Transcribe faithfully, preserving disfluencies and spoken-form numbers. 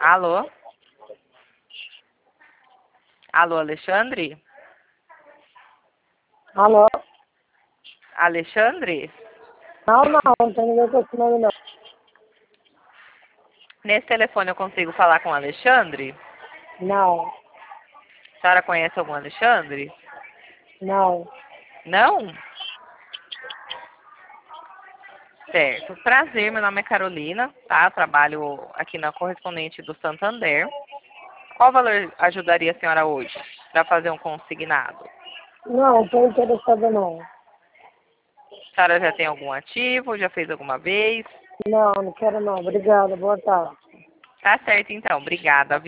Alô? Alô, Alexandre? Alô? Alexandre? Não, não, não tem ninguém com esse nome, não. Nesse telefone eu consigo falar com o Alexandre? Não, A senhora conhece algum Alexandre? não. Não? Certo. Prazer, meu nome é Carolina, tá? Trabalho aqui na correspondente do Santander. Qual valor ajudaria a senhora hoje para fazer um consignado? Não, estou interessada, não. A senhora já tem algum ativo? Já fez alguma vez? Não, não quero, não. Obrigada, boa tarde. Tá certo, então. Obrigada.